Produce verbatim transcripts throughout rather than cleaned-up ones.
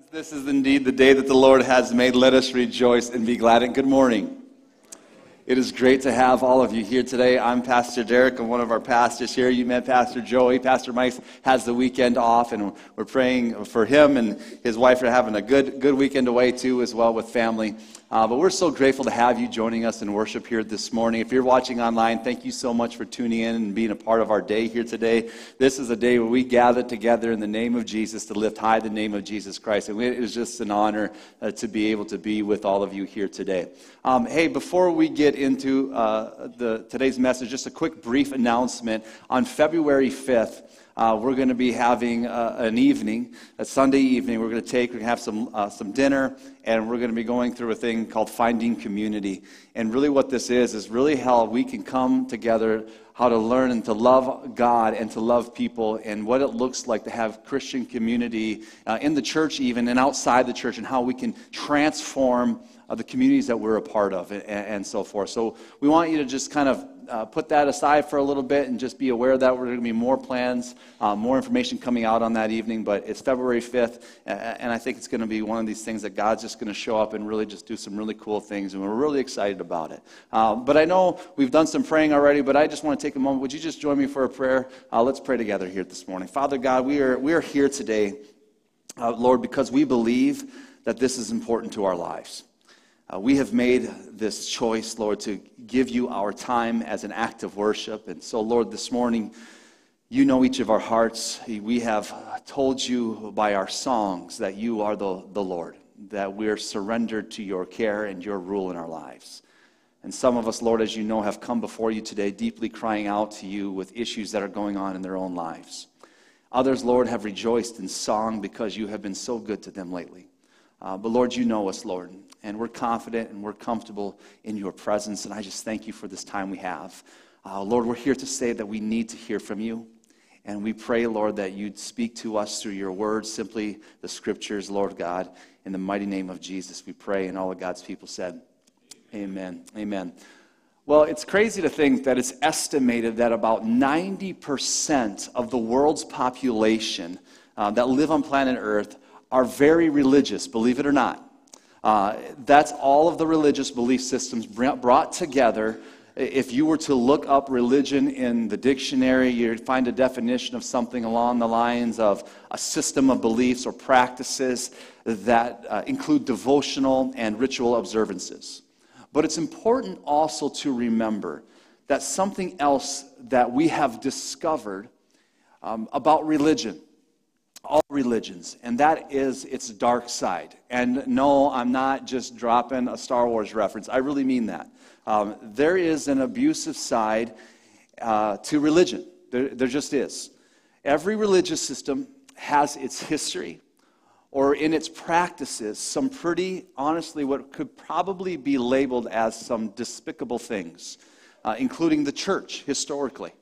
This is indeed the day that the Lord has made. Let us rejoice and be glad. And good morning. It is great to have all of you here today. I'm Pastor Derek. I'm one of our pastors here. You met Pastor Joey. Pastor Mike has the weekend off, and we're praying for him and his wife are having a good good weekend away, too, as well with family. Uh, but we're so grateful to have you joining us in worship here this morning. If you're watching online, thank you so much for tuning in and being a part of our day here today. This is a day where we gather together in the name of Jesus to lift high the name of Jesus Christ. And it is just an honor uh, to be able to be with all of you here today. Um, hey, before we get into uh, the today's message, just a quick brief announcement. On February fifth, Uh, we're going to be having uh, an evening, a Sunday evening. We're going to take, we're going to have some uh, some dinner, and we're going to be going through a thing called Finding Community. And really what this is, is really how we can come together, how to learn and to love God and to love people, and what it looks like to have Christian community uh, in the church even, and outside the church, and how we can transform uh, the communities that we're a part of, and, and so forth. So we want you to just kind of Uh, put that aside for a little bit and just be aware that we're going to be more plans, uh, more information coming out on that evening. But it's February fifth, uh, and I think it's going to be one of these things that God's just going to show up and really just do some really cool things, and we're really excited about it. Uh, but I know we've done some praying already, but I just want to take a moment. Would you just join me for a prayer? Uh, let's pray together here this morning. Father God, we are we are here today, uh, Lord, because we believe that this is important to our lives. Uh, we have made this choice, Lord, to give you our time as an act of worship. And so, Lord, this morning, you know each of our hearts. We have told you by our songs that you are the, the Lord, that we're surrendered to your care and your rule in our lives. And some of us, Lord, as you know, have come before you today deeply crying out to you with issues that are going on in their own lives. Others, Lord, have rejoiced in song because you have been so good to them lately. Uh, but, Lord, you know us, Lord. And we're confident and we're comfortable in your presence. And I just thank you for this time we have. Uh, Lord, we're here to say that we need to hear from you. And we pray, Lord, that you'd speak to us through your words, simply the scriptures, Lord God. In the mighty name of Jesus, we pray. And all of God's people said, amen. Amen. Well, it's crazy to think that it's estimated that about ninety percent of the world's population uh, that live on planet Earth are very religious, believe it or not. Uh, that's all of the religious belief systems brought together. If you were to look up religion in the dictionary, you'd find a definition of something along the lines of a system of beliefs or practices that uh, include devotional and ritual observances. But it's important also to remember that something else that we have discovered um, about religion, all religions, and that is its dark side. And no, I'm not just dropping a Star Wars reference. I really mean that. Um, there is an abusive side uh, to religion. There, there just is. Every religious system has its history, or in its practices, some pretty, honestly, what could probably be labeled as some despicable things, uh, including the church, historically.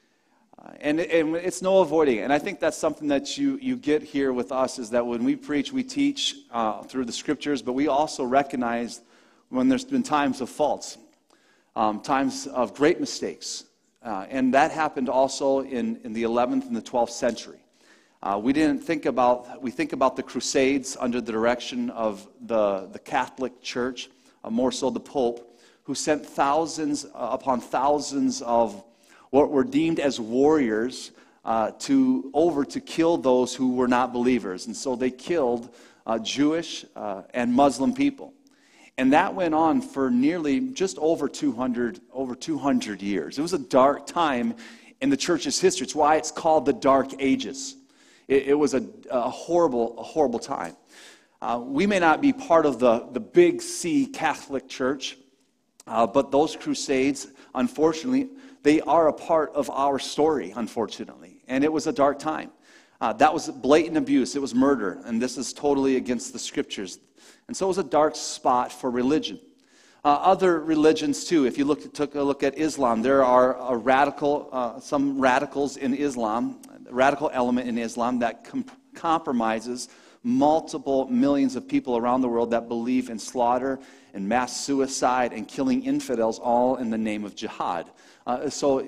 Uh, and, and it's no avoiding it. And I think that's something that you, you get here with us, is that when we preach, we teach uh, through the scriptures, but we also recognize when there's been times of faults, um, times of great mistakes. Uh, and that happened also in, in the eleventh and the twelfth century. Uh, we didn't think about, we think about the Crusades under the direction of the, the Catholic Church, uh, more so the Pope, who sent thousands uh, upon thousands of what were deemed as warriors uh, to over to kill those who were not believers. And so they killed uh, Jewish uh, and Muslim people. And that went on for nearly just over two hundred, over two hundred years. It was a dark time in the church's history. It's why it's called the Dark Ages. It, it was a, a horrible, a horrible time. Uh, we may not be part of the, the big C Catholic Church, uh, but those crusades, unfortunately, they are a part of our story, unfortunately. And it was a dark time. Uh, that was blatant abuse. It was murder. And this is totally against the scriptures. And so it was a dark spot for religion. Uh, other religions, too. If you look, took a look at Islam, there are a radical, uh, some radicals in Islam, a radical element in Islam that com- compromises multiple millions of people around the world that believe in slaughter and mass suicide and killing infidels, all in the name of jihad. Uh, so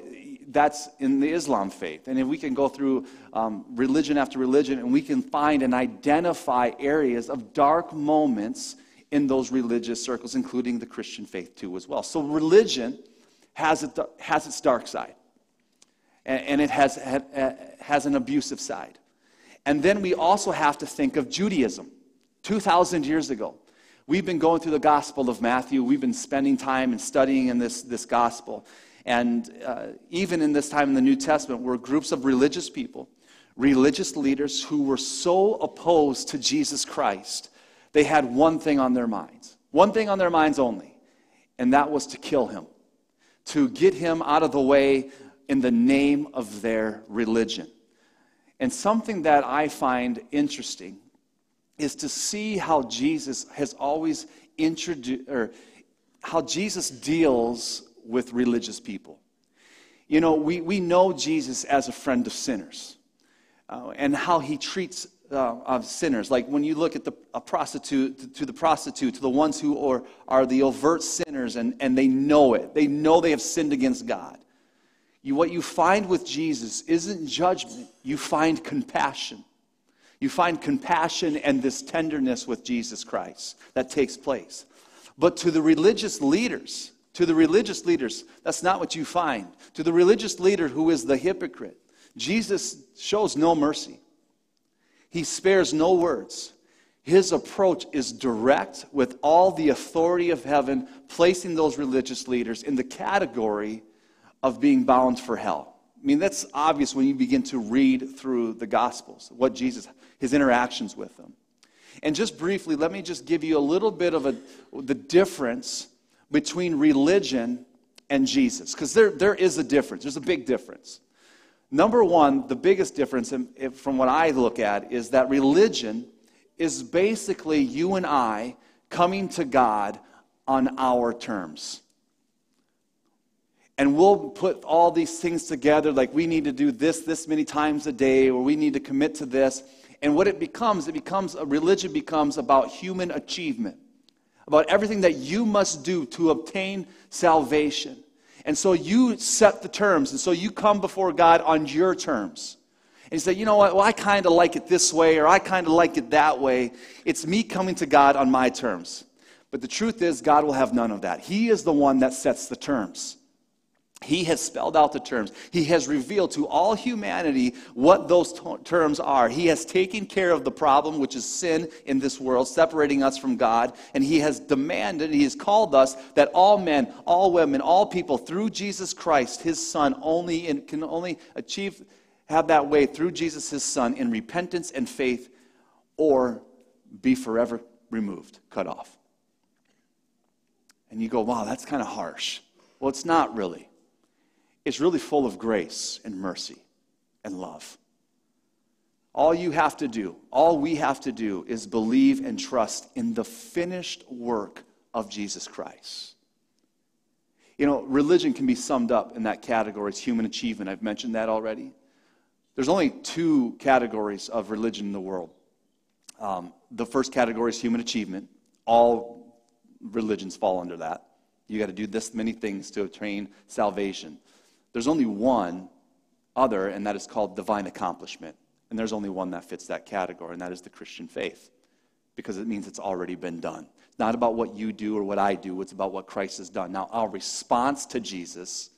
that's in the Islam faith. And if we can go through um, religion after religion, and we can find and identify areas of dark moments in those religious circles, including the Christian faith too as well. So religion has, it, has its dark side, and, and it has, has an abusive side. And then we also have to think of Judaism. two thousand years ago, we've been going through the Gospel of Matthew. We've been spending time and studying in this, this Gospel. And uh, even in this time in the New Testament, were groups of religious people, religious leaders who were so opposed to Jesus Christ, they had one thing on their minds, one thing on their minds only, and that was to kill him, to get him out of the way in the name of their religion. And something that I find interesting is to see how Jesus has always introduced, or how Jesus deals with religious people. You know, we, we know Jesus as a friend of sinners, uh, and how he treats uh, of sinners. Like when you look at the a prostitute, to, to the prostitute, to the ones who are, are the overt sinners, and, and they know it. They know they have sinned against God. You, what you find with Jesus isn't judgment. You find compassion. You find compassion and this tenderness with Jesus Christ that takes place. But to the religious leaders, to the religious leaders, that's not what you find. To the religious leader who is the hypocrite, Jesus shows no mercy. He spares no words. His approach is direct with all the authority of heaven, placing those religious leaders in the category of being bound for hell. I mean, that's obvious when you begin to read through the Gospels, what Jesus, his interactions with them. And just briefly, let me just give you a little bit of a, the difference between religion and Jesus, because there, there is a difference. There's a big difference. Number one, the biggest difference from what I look at is that religion is basically you and I coming to God on our terms. And we'll put all these things together, like we need to do this this many times a day, or we need to commit to this. And what it becomes, it becomes, a religion becomes about human achievement, about everything that you must do to obtain salvation. And so you set the terms, and so you come before God on your terms. And you say, you know what, well, I kind of like it this way, or I kind of like it that way. It's me coming to God on my terms. But the truth is, God will have none of that. He is the one that sets the terms. He has spelled out the terms. He has revealed to all humanity what those t- terms are. He has taken care of the problem, which is sin in this world, separating us from God. And he has demanded, he has called us that all men, all women, all people, through Jesus Christ, his Son, only in, can only achieve, have that way through Jesus, his Son, in repentance and faith, or be forever removed, cut off. And you go, wow, that's kind of harsh. Well, it's not really. It's really full of grace and mercy and love. All you have to do, all we have to do is believe and trust in the finished work of Jesus Christ. You know, religion can be summed up in that category. It's human achievement. I've mentioned that already. There's only two categories of religion in the world. Um, the first category is human achievement. All religions fall under that. You got to do this many things to obtain salvation. There's only one other, and that is called divine accomplishment. And there's only one that fits that category, and that is the Christian faith, because it means it's already been done. It's not about what you do or what I do. It's about what Christ has done. Now, our response to Jesus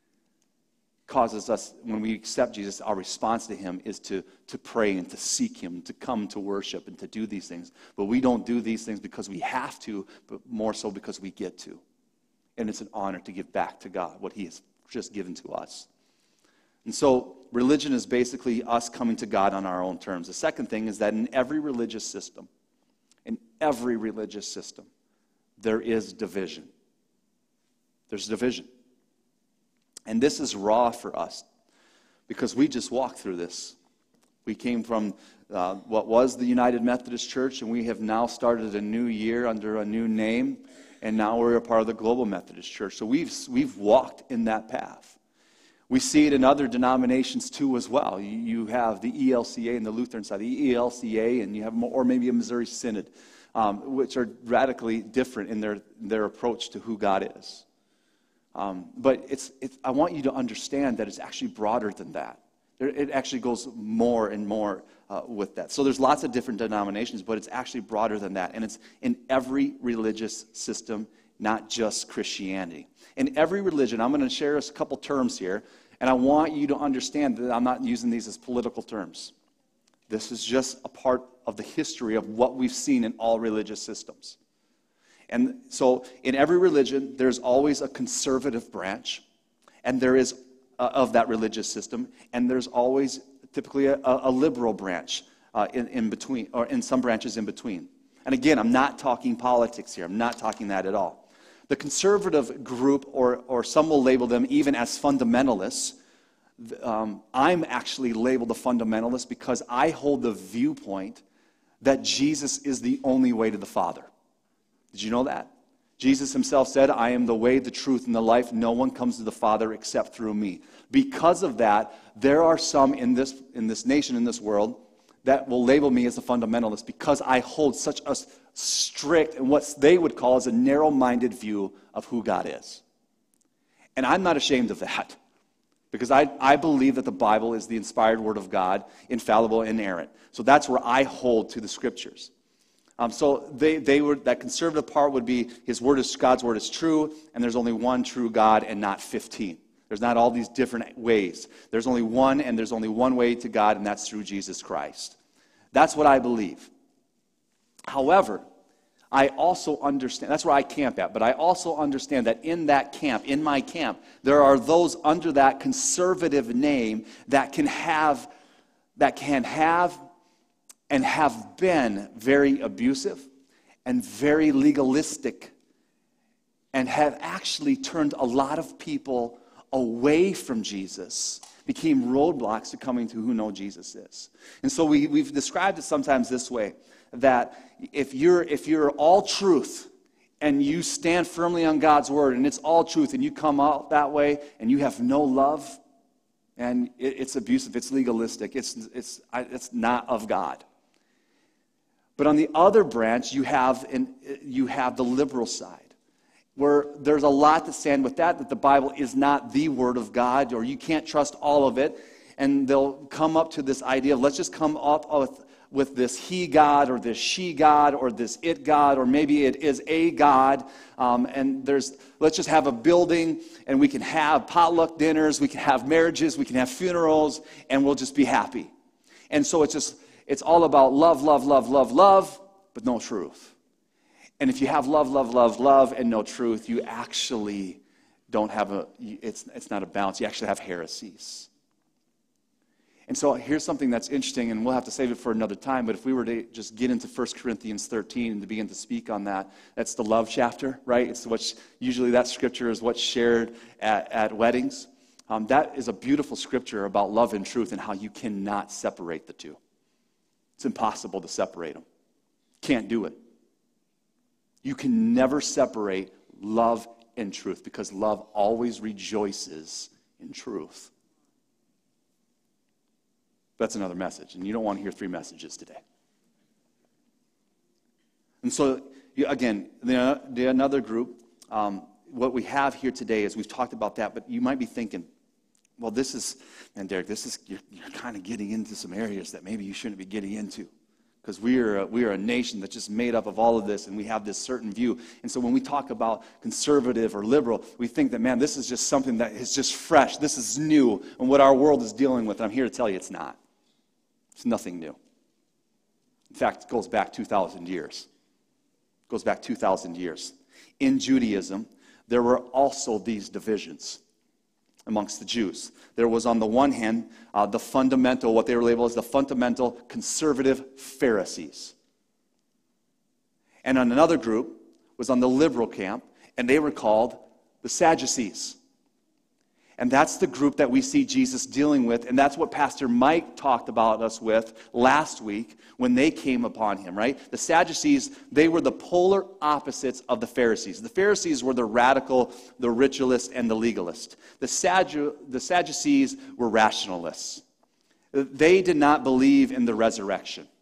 causes us, when we accept Jesus, our response to him is to, to pray and to seek him, to come to worship and to do these things. But we don't do these things because we have to, but more so because we get to. And it's an honor to give back to God what he has just given to us. And so religion is basically us coming to God on our own terms. The second thing is that in every religious system, in every religious system, there is division. There's division. And this is raw for us because we just walked through this. We came from uh, what was the United Methodist Church, and we have now started a new year under a new name. And now we're a part of the Global Methodist Church. So we've, we've walked in that path. We see it in other denominations too as well. You, you have the E L C A and the Lutheran side, the E L C A, and you have more, or maybe a Missouri Synod, um, which are radically different in their, their approach to who God is. Um, but it's, it's, I want you to understand that it's actually broader than that. There, it actually goes more and more uh, with that. So there's lots of different denominations, but it's actually broader than that. And it's in every religious system, not just Christianity. In every religion, I'm going to share us a couple terms here, and I want you to understand that I'm not using these as political terms. This is just a part of the history of what we've seen in all religious systems. And so in every religion, there's always a conservative branch, and there is uh, of that religious system, and there's always typically a, a liberal branch uh, in, in between, or in some branches in between. And again, I'm not talking politics here. I'm not talking that at all. The conservative group, or, or some will label them even as fundamentalists, um, I'm actually labeled a fundamentalist because I hold the viewpoint that Jesus is the only way to the Father. Did you know that? Jesus himself said, I am the way, the truth, and the life. No one comes to the Father except through me. Because of that, there are some in this, in this nation, in this world, that will label me as a fundamentalist because I hold such a strict and what they would call as a narrow-minded view of who God is. And I'm not ashamed of that because I, I believe that the Bible is the inspired word of God, infallible and inerrant. So that's where I hold to the Scriptures. Um, so they, they were, that conservative part would be his word is, God's word is true, and there's only one true God and not fifteen. There's not all these different ways. There's only one, and there's only one way to God, and that's through Jesus Christ. That's what I believe. However, I also understand, that's where I camp at, but I also understand that in that camp, in my camp, there are those under that conservative name that can have, that can have and have been very abusive and very legalistic and have actually turned a lot of people away from Jesus, became roadblocks to coming to who know Jesus is. And so we, we've described it sometimes this way, that if you're, if you're all truth and you stand firmly on God's word and it's all truth and you come out that way and you have no love, and it, it's abusive, it's legalistic, it's, it's, it's not of God. But on the other branch, you have, an, you have the liberal side, where there's a lot to stand with that, that the Bible is not the Word of God, or you can't trust all of it. And they'll come up to this idea of let's just come up with, with this he God, or this she God, or this it God, or maybe it is a God. Um, and there's let's just have a building, and we can have potluck dinners, we can have marriages, we can have funerals, and we'll just be happy. And so it's just, it's all about love, love, love, love, love, but no truth. And if you have love, love, love, love, and no truth, you actually don't have a, it's, it's not a balance. You actually have heresies. And so here's something that's interesting, and we'll have to save it for another time, but if we were to just get into First Corinthians thirteen and to begin to speak on that, that's the love chapter, right? It's what's, usually that scripture is what's shared at, at weddings. Um, that is a beautiful scripture about love and truth and how you cannot separate the two. It's impossible to separate them. Can't do it. You can never separate love and truth because love always rejoices in truth. That's another message, and you don't want to hear three messages today. And so, you, again, the, the another group, um, what we have here today is we've talked about that, but you might be thinking, well, this is, man, Derek, this is, you're, you're kind of getting into some areas that maybe you shouldn't be getting into. Because we are, a, we are a nation that's just made up of all of this, and we have this certain view. And so when we talk about conservative or liberal, we think that, man, this is just something that is just fresh. This is new, and what our world is dealing with. And I'm here to tell you it's not. It's nothing new. In fact, it goes back two thousand years. It goes back two thousand years. In Judaism, there were also these divisions amongst the Jews. There was on the one hand, uh, the fundamental, what they were labeled as the fundamental conservative Pharisees. And on another group was on the liberal camp, and they were called the Sadducees. And that's the group that we see Jesus dealing with, and that's what Pastor Mike talked about us with last week when they came upon him, right? The Sadducees, they were the polar opposites of the Pharisees. The Pharisees were the radical, the ritualist, and the legalist. The, Saddu- the Sadducees were rationalists. They did not believe in the resurrection.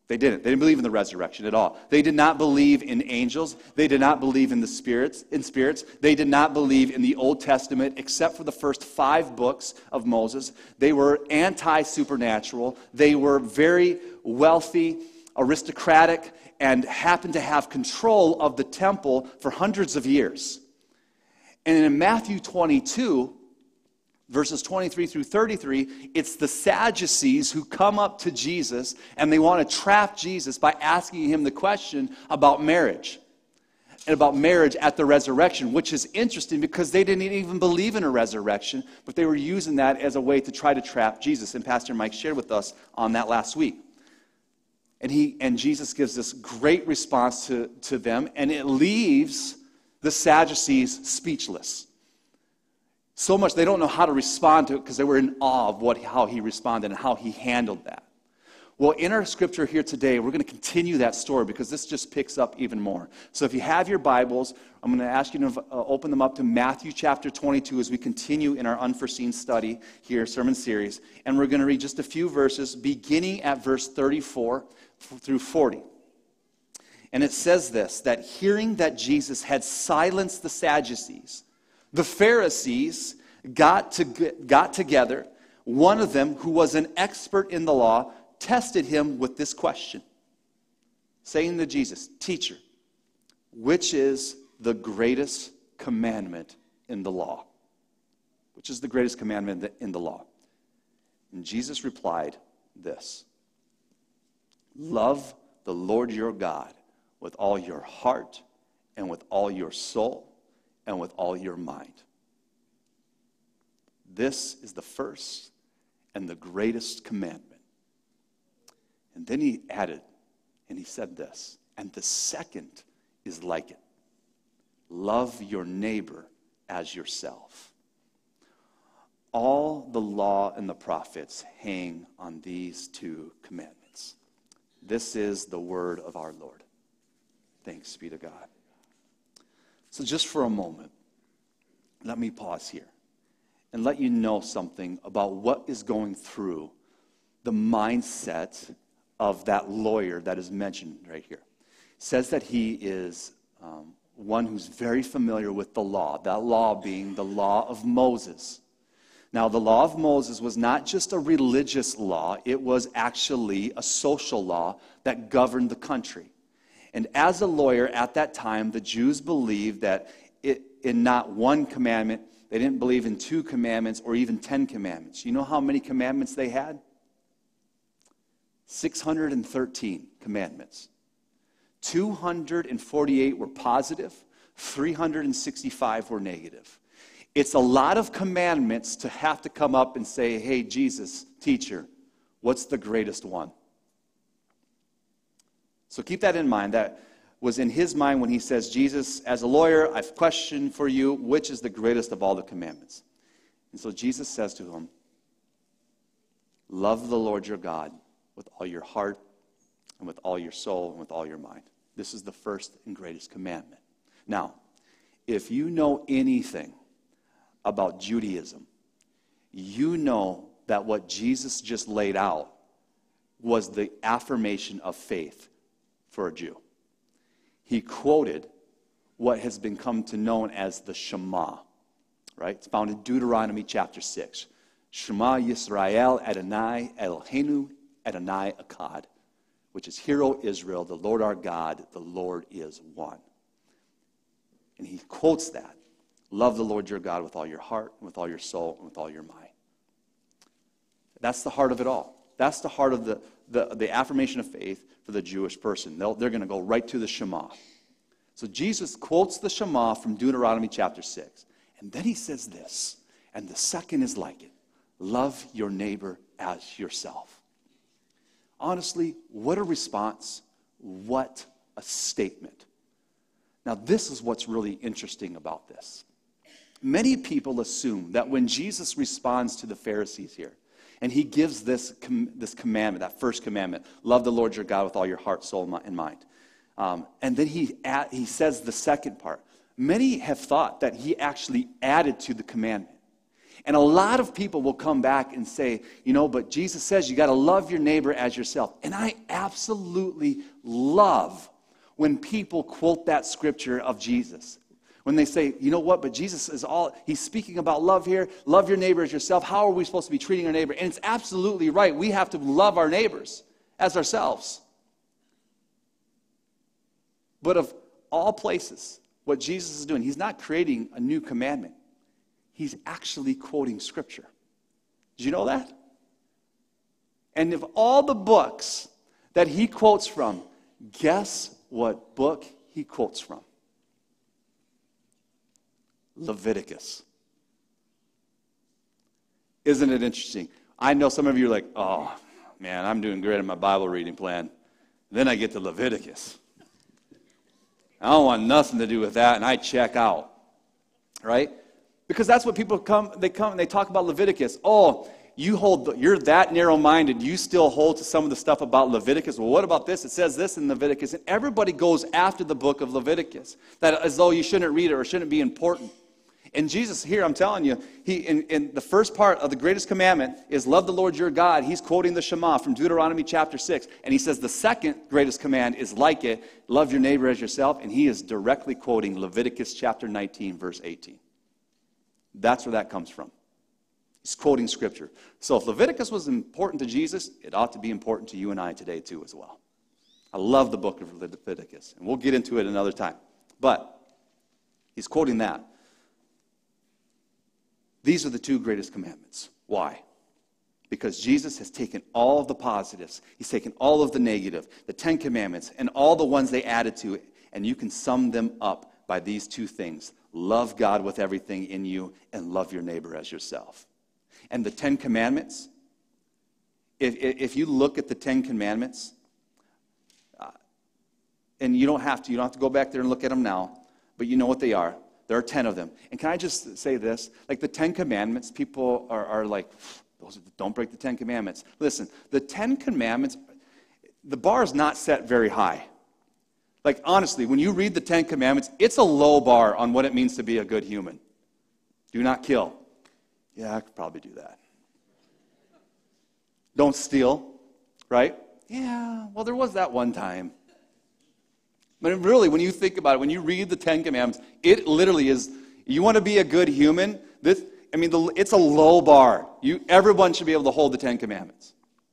They didn't. They didn't believe in the resurrection at all. They did not believe in angels. They did not believe in the spirits, in spirits. They did not believe in the Old Testament except for the first five books of Moses. They were anti-supernatural. They were very wealthy, aristocratic, and happened to have control of the temple for hundreds of years. And in Matthew twenty-two, verses twenty-three through thirty-three, it's the Sadducees who come up to Jesus and they want to trap Jesus by asking him the question about marriage and about marriage at the resurrection, which is interesting because they didn't even believe in a resurrection, but they were using that as a way to try to trap Jesus. And Pastor Mike shared with us on that last week. And he and Jesus gives this great response to, to them, and it leaves the Sadducees speechless. So much they don't know how to respond to it because they were in awe of what, how he responded and how he handled that. Well, in our scripture here today, we're going to continue that story because this just picks up even more. So if you have your Bibles, I'm going to ask you to uh, open them up to Matthew chapter twenty-two as we continue in our unforeseen study here, sermon series. And we're going to read just a few verses beginning at verse thirty-four through forty. And it says this, that hearing that Jesus had silenced the Sadducees, the Pharisees got, to, got together. One of them, who was an expert in the law, tested him with this question, saying to Jesus, "Teacher, which is the greatest commandment in the law?" Which is the greatest commandment in the law? And Jesus replied this, "Love the Lord your God with all your heart and with all your soul and with all your mind. This is the first and the greatest commandment." And then he added, and he said this, "And the second is like it. Love your neighbor as yourself. All the law and the prophets hang on these two commandments." This is the word of our Lord. Thanks be to God. So just for a moment, let me pause here and let you know something about what is going through the mindset of that lawyer that is mentioned right here. It says that he is um, one who's very familiar with the law, that law being the law of Moses. Now, the law of Moses was not just a religious law, it was actually a social law that governed the country. And as a lawyer at that time, the Jews believed that it, in not one commandment, they didn't believe in two commandments or even ten commandments. You know how many commandments they had? six hundred thirteen commandments. two hundred forty-eight were positive, three hundred sixty-five were negative. It's a lot of commandments to have to come up and say, "Hey, Jesus, teacher, what's the greatest one?" So keep that in mind. That was in his mind when he says, "Jesus, as a lawyer, I've a question for you. Which is the greatest of all the commandments?" And so Jesus says to him, "Love the Lord your God with all your heart and with all your soul and with all your mind. This is the first and greatest commandment." Now, if you know anything about Judaism, you know that what Jesus just laid out was the affirmation of faith for a Jew. He quoted what has been come to known as the Shema, right? It's found in Deuteronomy chapter six. Shema Yisrael Adonai Eloheinu Adonai Akkad, which is, "Hear, O Israel, the Lord our God, the Lord is one." And he quotes that. Love the Lord your God with all your heart, and with all your soul, and with all your mind. That's the heart of it all. That's the heart of the, the, the affirmation of faith for the Jewish person. They'll, they're going to go right to the Shema. So Jesus quotes the Shema from Deuteronomy chapter six. And then he says this, "And the second is like it. Love your neighbor as yourself." Honestly, what a response. What a statement. Now, this is what's really interesting about this. Many people assume that when Jesus responds to the Pharisees here, and he gives this, com- this commandment, that first commandment, love the Lord your God with all your heart, soul, and mind. Um, and then he, add, he says the second part. Many have thought that he actually added to the commandment. And a lot of people will come back and say, you know, but Jesus says you got to love your neighbor as yourself. And I absolutely love when people quote that scripture of Jesus. When they say, you know what, but Jesus is all, he's speaking about love here. Love your neighbor as yourself. How are we supposed to be treating our neighbor? And it's absolutely right. We have to love our neighbors as ourselves. But of all places, what Jesus is doing, he's not creating a new commandment. He's actually quoting Scripture. Did you know that? And of all the books that he quotes from, guess what book he quotes from? Leviticus. Isn't it interesting? I know some of you are like, oh, man, I'm doing great in my Bible reading plan. Then I get to Leviticus. I don't want nothing to do with that, and I check out. Right? Because that's what people come, they come and they talk about Leviticus. Oh, you hold, the, you're that narrow-minded. You still hold to some of the stuff about Leviticus. Well, what about this? It says this in Leviticus. And everybody goes after the book of Leviticus, that as though you shouldn't read it or shouldn't be important. And Jesus here, I'm telling you, he in, in the first part of the greatest commandment is love the Lord your God. He's quoting the Shema from Deuteronomy chapter six. And he says the second greatest command is like it, love your neighbor as yourself. And he is directly quoting Leviticus chapter nineteen, verse eighteen. That's where that comes from. He's quoting Scripture. So if Leviticus was important to Jesus, it ought to be important to you and I today too as well. I love the book of Leviticus, and we'll get into it another time. But he's quoting that. These are the two greatest commandments. Why? Because Jesus has taken all of the positives. He's taken all of the negative, the Ten Commandments, and all the ones they added to it, and you can sum them up by these two things. Love God with everything in you and love your neighbor as yourself. And the Ten Commandments, if, if you look at the Ten Commandments, uh, and you don't have to, you don't have to go back there and look at them now, but you know what they are. There are ten of them. And can I just say this? Like the Ten Commandments, people are, are like, those are, don't break the Ten Commandments. Listen, the Ten Commandments, the bar is not set very high. Like, honestly, when you read the Ten Commandments, it's a low bar on what it means to be a good human. Do not kill. Yeah, I could probably do that. Don't steal, right? Yeah, well, there was that one time. But really, when you think about it, when you read the Ten Commandments, it literally is, you want to be a good human, this, I mean, the, it's a low bar. You, everyone should be able to hold the Ten Commandments.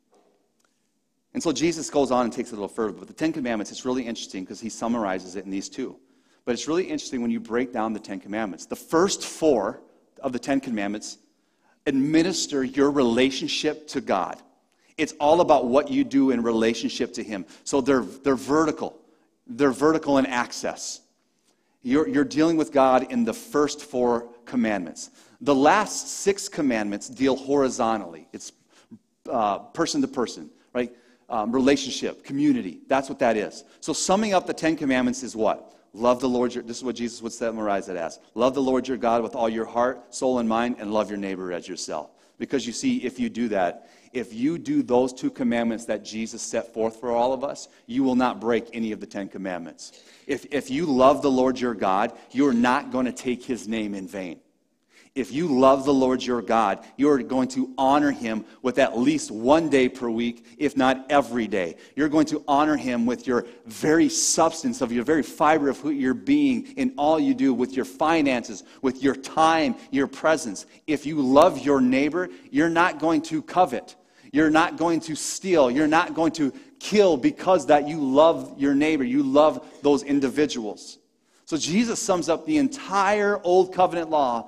And so Jesus goes on and takes it a little further. But the Ten Commandments, it's really interesting because he summarizes it in these two. But it's really interesting when you break down the Ten Commandments. The first four of the Ten Commandments administer your relationship to God. It's all about what you do in relationship to him. So they're, they're vertical. They're vertical in access. You're, you're dealing with God in the first four commandments. The last six commandments deal horizontally. It's uh, person to person, right? Um, relationship, community. That's what that is. So summing up the Ten Commandments is what? Love the Lord your, this is what Jesus would summarize it as. Love the Lord your God with all your heart, soul, and mind, and love your neighbor as yourself. Because you see, if you do that, if you do those two commandments that Jesus set forth for all of us, you will not break any of the Ten Commandments. If, if you love the Lord your God, you're not going to take his name in vain. If you love the Lord your God, you're going to honor him with at least one day per week, if not every day. You're going to honor him with your very substance of your very fiber of who you're being in all you do, with your finances, with your time, your presence. If you love your neighbor, you're not going to covet. You're not going to steal. You're not going to kill because that you love your neighbor. You love those individuals. So Jesus sums up the entire Old Covenant law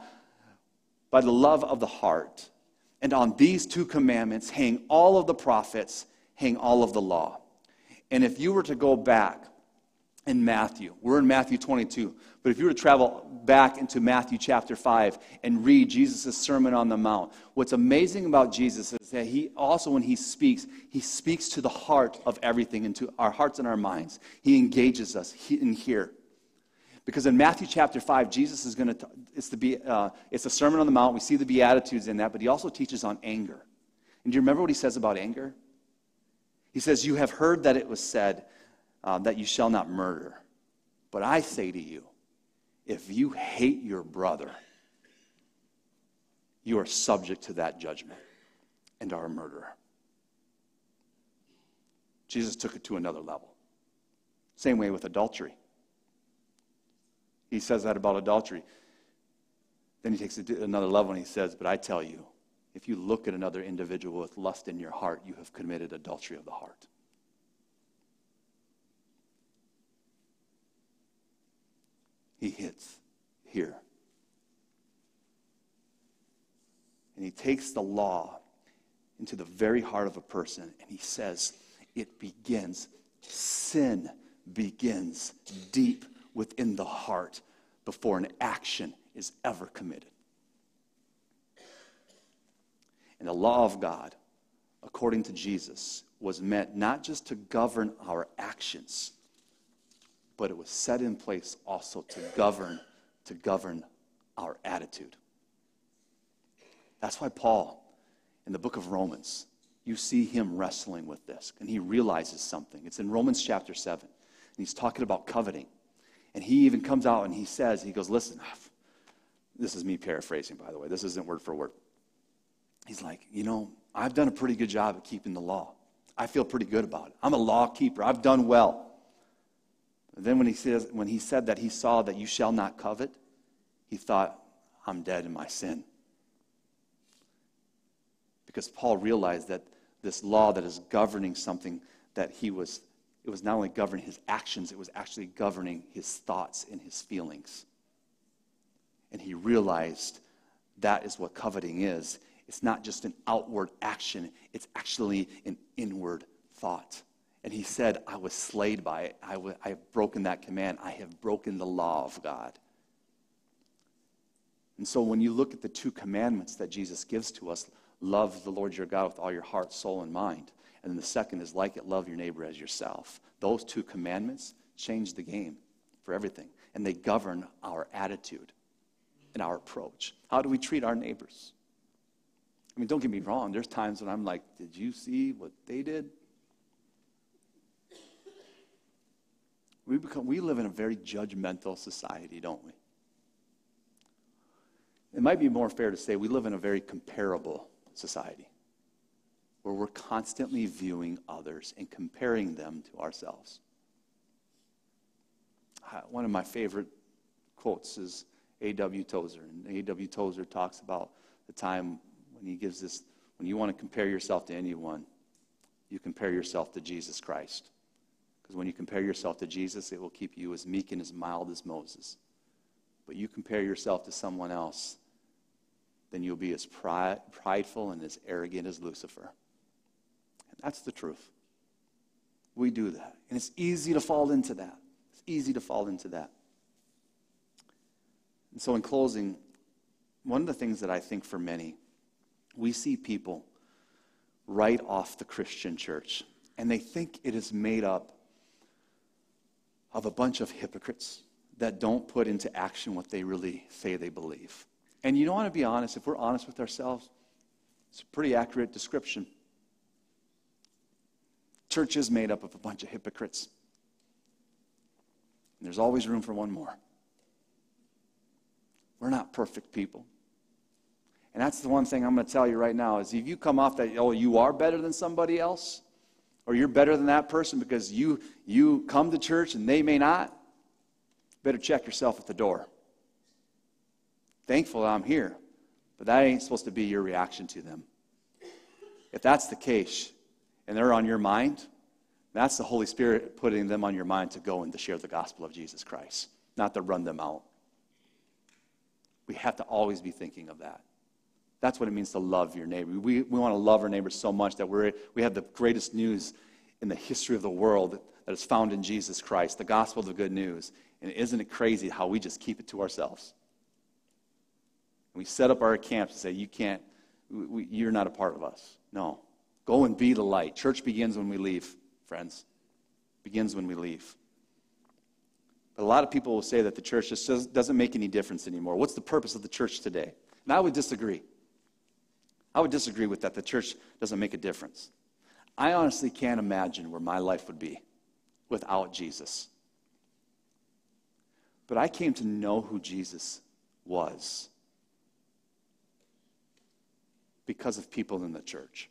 by the love of the heart. And on these two commandments hang all of the prophets, hang all of the law. And if you were to go back in Matthew, we're in Matthew twenty-two, but if you were to travel back into Matthew chapter five and read Jesus' Sermon on the Mount, what's amazing about Jesus is that he also, when he speaks, he speaks to the heart of everything, and to our hearts and our minds. He engages us in here. Because in Matthew chapter five, Jesus is going to, it's the, be, uh, it's the Sermon on the Mount. We see the Beatitudes in that, but he also teaches on anger. And do you remember what he says about anger? He says, you have heard that it was said uh, that you shall not murder. But I say to you, if you hate your brother, you are subject to that judgment and are a murderer. Jesus took it to another level. Same way with adultery. He says that about adultery. Then he takes it to another level and he says, but I tell you, if you look at another individual with lust in your heart, you have committed adultery of the heart. He hits here. And he takes the law into the very heart of a person and he says, it begins, sin begins deep within the heart before an action is ever committed. And the law of God, according to Jesus, was meant not just to govern our actions, but it was set in place also to govern, to govern our attitude. That's why Paul, in the book of Romans, you see him wrestling with this, and he realizes something. It's in Romans chapter seven, and he's talking about coveting. And he even comes out and he says, he goes, listen, this is me paraphrasing, by the way. This isn't word for word. He's like, you know, I've done a pretty good job at keeping the law. I feel pretty good about it. I'm a law keeper. I've done well. And then when he says, when he said that he saw that you shall not covet, he thought, I'm dead in my sin. Because Paul realized that this law that is governing something that he was, it was not only governing his actions, it was actually governing his thoughts and his feelings. And he realized that is what coveting is. It's not just an outward action, it's actually an inward thought. And he said, I was slayed by it. I, w- I have broken that command. I have broken the law of God. And so when you look at the two commandments that Jesus gives to us, love the Lord your God with all your heart, soul, and mind. And then the second is like it, love your neighbor as yourself. Those two commandments change the game for everything. And they govern our attitude and our approach. How do we treat our neighbors? I mean, don't get me wrong. There's times when I'm like, did you see what they did? We become, we live in a very judgmental society, don't we? It might be more fair to say we live in a very comparable society where we're constantly viewing others and comparing them to ourselves. One of my favorite quotes is A W Tozer. And A W Tozer talks about the time when he gives this, when you want to compare yourself to anyone, you compare yourself to Jesus Christ. Because when you compare yourself to Jesus, it will keep you as meek and as mild as Moses. But you compare yourself to someone else, then you'll be as pride, prideful and as arrogant as Lucifer. And that's the truth. We do that. And it's easy to fall into that. It's easy to fall into that. And so in closing, one of the things that I think for many, we see people right off the Christian church, and they think it is made up of a bunch of hypocrites that don't put into action what they really say they believe. And you don't want to be honest. If we're honest with ourselves, it's a pretty accurate description. Church is made up of a bunch of hypocrites. And there's always room for one more. We're not perfect people. And that's the one thing I'm going to tell you right now is if you come off that, oh, you are better than somebody else, or you're better than that person because you, you come to church and they may not, better check yourself at the door. Thankful I'm here, but that ain't supposed to be your reaction to them. If that's the case, and they're on your mind, that's the Holy Spirit putting them on your mind to go and to share the gospel of Jesus Christ, not to run them out. We have to always be thinking of that. That's what it means to love your neighbor. We, we want to love our neighbors so much that we're, we have the greatest news in the history of the world that is found in Jesus Christ, the gospel of the good news. And isn't it crazy how we just keep it to ourselves? We set up our camps and say, you can't, we, you're not a part of us. No. Go and be the light. Church begins when we leave, friends. Begins when we leave. But a lot of people will say that the church just doesn't make any difference anymore. What's the purpose of the church today? And I would disagree. I would disagree with that. The church doesn't make a difference. I honestly can't imagine where my life would be without Jesus. But I came to know who Jesus was because of people in the church.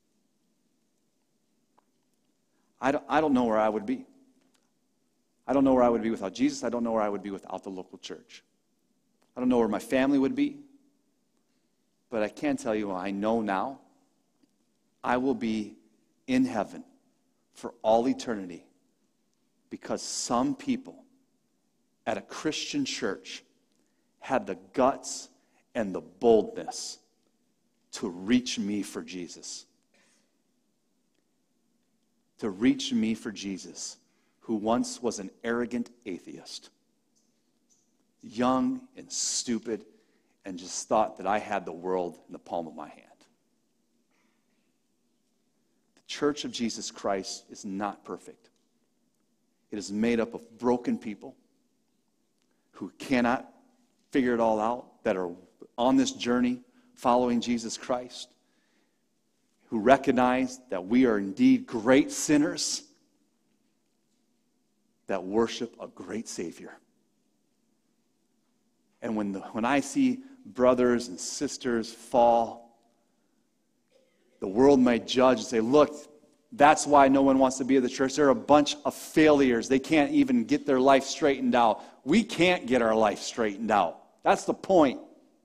I don't, I don't know where I would be. I don't know where I would be without Jesus. I don't know where I would be without the local church. I don't know where my family would be. But I can tell you, I know now, I will be in heaven for all eternity because some people at a Christian church had the guts and the boldness to reach me for Jesus. To reach me for Jesus, who once was an arrogant atheist, young and stupid, and just thought that I had the world in the palm of my hand. The Church of Jesus Christ is not perfect. It is made up of broken people who cannot figure it all out, that are on this journey following Jesus Christ, who recognize that we are indeed great sinners that worship a great Savior. And when, the, when I see brothers and sisters fall, the world might judge and say, look, that's why no one wants to be at the church. They're a bunch of failures. They can't even get their life straightened out. We can't get our life straightened out. That's the point.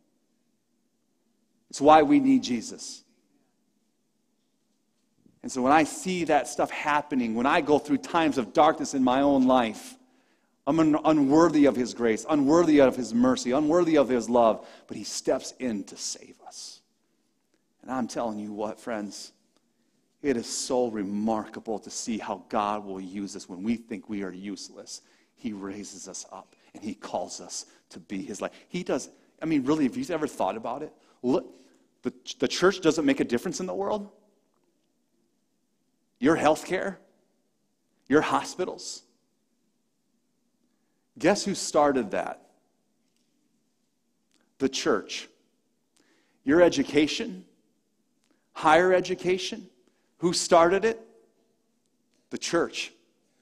It's why we need Jesus. And so when I see that stuff happening, when I go through times of darkness in my own life, I'm un- unworthy of his grace, unworthy of his mercy, unworthy of his love, but he steps in to save us. And I'm telling you what, friends, it is so remarkable to see how God will use us when we think we are useless. He raises us up and he calls us to be his light. He does, I mean, really, if you've ever thought about it, look, the, the church doesn't make a difference in the world. Your health care, your hospitals. Guess who started that? The church. Your education, higher education, who started it? The church.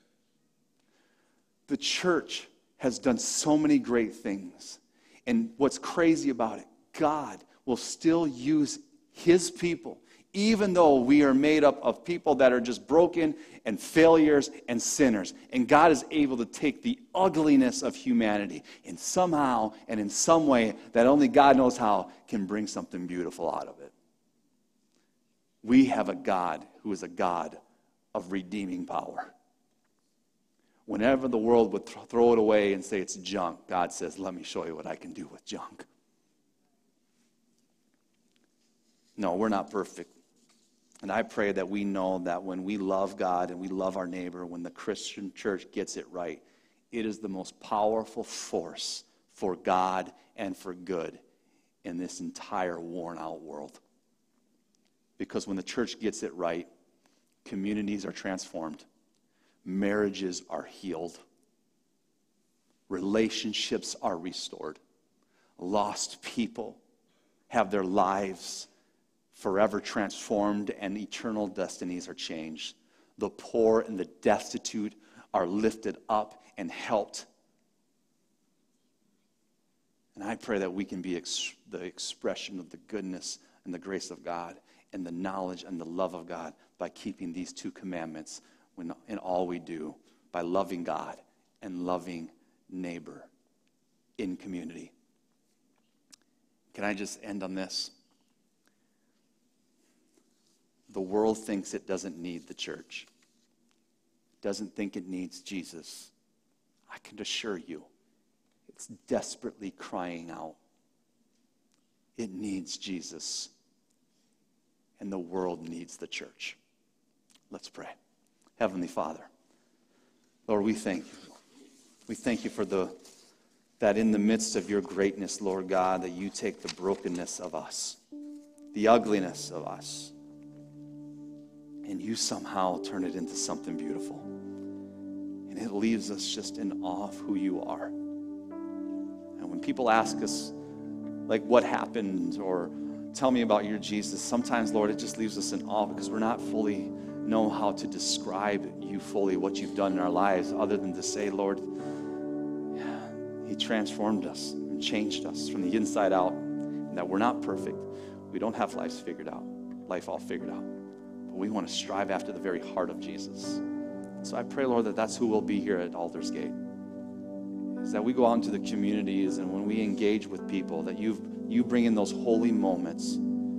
The church has done so many great things. And what's crazy about it, God will still use his people, even though we are made up of people that are just broken and failures and sinners. And God is able to take the ugliness of humanity and somehow and in some way that only God knows how can bring something beautiful out of it. We have a God who is a God of redeeming power. Whenever the world would th- throw it away and say it's junk, God says, let me show you what I can do with junk. No, we're not perfect. And I pray that we know that when we love God and we love our neighbor, when the Christian church gets it right, it is the most powerful force for God and for good in this entire worn-out world. Because when the church gets it right, communities are transformed, marriages are healed, relationships are restored, lost people have their lives forever transformed, and eternal destinies are changed. The poor and the destitute are lifted up and helped. And I pray that we can be ex- the expression of the goodness and the grace of God and the knowledge and the love of God by keeping these two commandments when, in all we do, by loving God and loving neighbor in community. Can I just end on this? The world thinks it doesn't need the church. Doesn't think it needs Jesus. I can assure you, it's desperately crying out. It needs Jesus. And the world needs the church. Let's pray. Heavenly Father, Lord, we thank you. We thank you for the that in the midst of your greatness, Lord God, that you take the brokenness of us, the ugliness of us, and you somehow turn it into something beautiful. And it leaves us just in awe of who you are. And when people ask us, like, what happened, or tell me about your Jesus, sometimes, Lord, it just leaves us in awe because we're not fully know how to describe you fully, what you've done in our lives, other than to say, Lord, he transformed us and changed us from the inside out, and that we're not perfect. We don't have life figured out, life all figured out. But we want to strive after the very heart of Jesus. So I pray, Lord, that that's who we'll be here at Aldersgate. Is that we go out into the communities, and when we engage with people, that you you bring in those holy moments.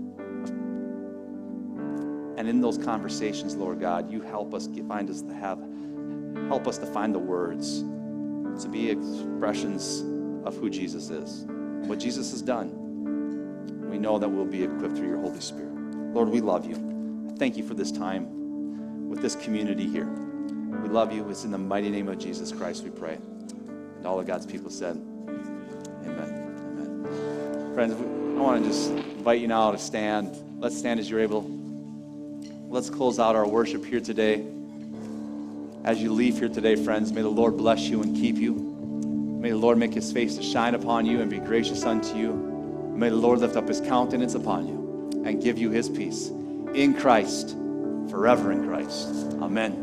And in those conversations, Lord God, you help us get, find us to have, help us to find the words to be expressions of who Jesus is, what Jesus has done. We know that we'll be equipped through your Holy Spirit. Lord, we love you. I thank you for this time with this community here. We love you. It's in the mighty name of Jesus Christ we pray. And all of God's people said, amen. Amen. Friends, I want to just invite you now to stand. Let's stand as you're able. Let's close out our worship here today. As you leave here today, friends, may the Lord bless you and keep you. May the Lord make his face to shine upon you and be gracious unto you. May the Lord lift up his countenance upon you and give you his peace in Christ, forever in Christ. Amen.